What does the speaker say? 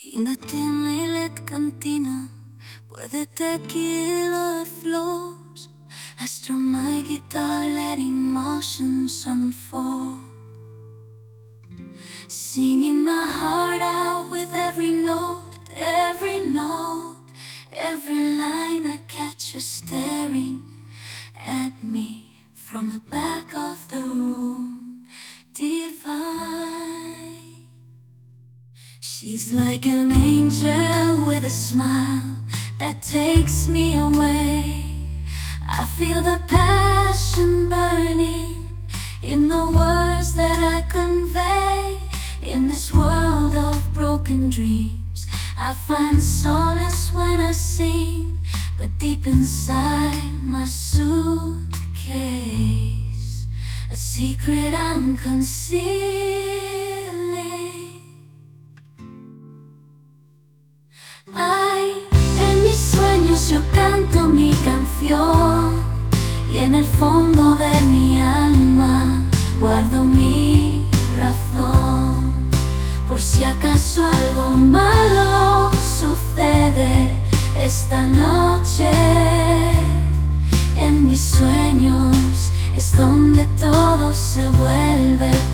In lit cantina puede tequila flows. I strum my guitar, letting emotions unfold, singing my heart out with every note, every note, every line. I catch her staring at me from the back of the room. Divine. She's like an angel with a smile that takes me away. I feel the passion burning in the words that I convey. In this world of broken dreams, I find solace when I sing. But deep inside my suitcase, a secret I'm concealing. Ay, en mis sueños yo canto mi canción, y en el fondo de mi alma guardo mi razón. Por si acaso algo malo sucede esta noche, en mis sueños es donde todo se vuelve